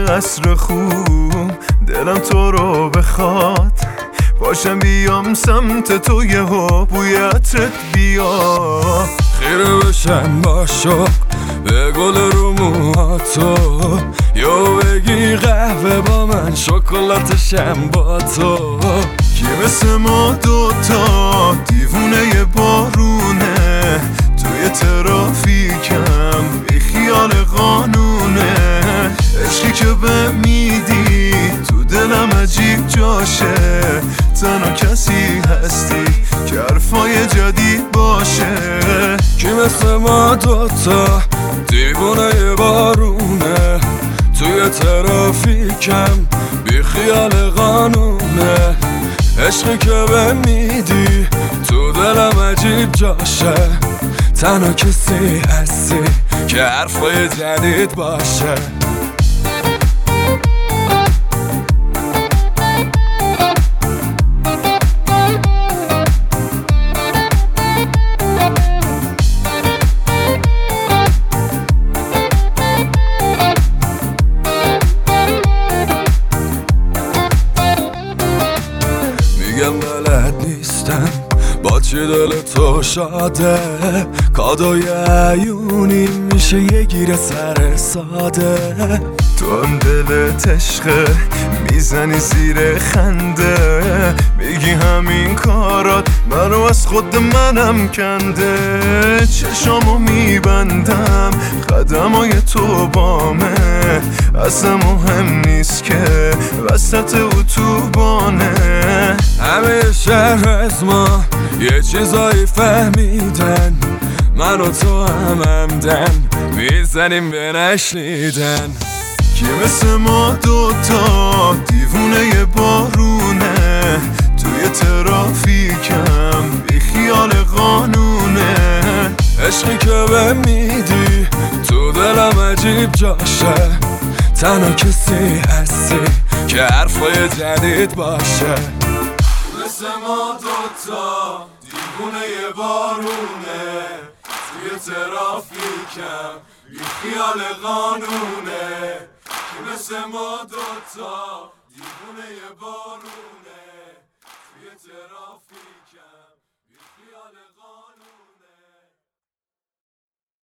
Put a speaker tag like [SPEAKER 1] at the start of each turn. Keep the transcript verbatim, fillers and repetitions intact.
[SPEAKER 1] عصر خوب دلم تو رو بخواد، باشم بیام سمت تو یهو بوی عطرت بیا.
[SPEAKER 2] خیره بشم با شوق به گل رو موهاتو، یا بگی قهوه با من شکلاتشم با تو.
[SPEAKER 1] کی مثل ما دوتا دیوونه بارونه، توی ترافیکم بی خیال قانونه. عشقی که به میدی تو دلم عجیب جاشه، تنها کسی هستی که حرفای جدید باشه.
[SPEAKER 2] کی مثل ما دوتا دیوونه بارونه، توی ترافیکم بی خیال قانونه. عشقی که به میدی تو دلم عجیب جاشه، تنها کسی هستی که حرفای جدید باشه. میگم بلد نیستم با چی دل تو شاده، کادوی عیونی میشه یه گیر سر ساده.
[SPEAKER 1] تو هم دلت عشقه میزنی زیر خنده، میگی همین کارات منو از خود منم کنده. چشامو میبندم قدمای تو بامه، اصلا مهم نیست که وسط اتوبانه.
[SPEAKER 2] همه شهر از ما یه چیزایی فهمیدن، من و تو هم همدن میزنیم به نشنیدن.
[SPEAKER 1] کی مثل ما دوتا دیوونه بارونه، توی ترافیکم بی خیال قانونه.
[SPEAKER 2] عشقی که به میدی تو دلم عجیب جاشه، تنها کسی هستی که حرفای جدید باشه.
[SPEAKER 1] مثل ما دوتا دیوونه بارونه، توی ترافیکم بی خیال قانونه. کی مثل ما دوتا دیوونه بارونه، توی ترافیکم بی خیال قانونه.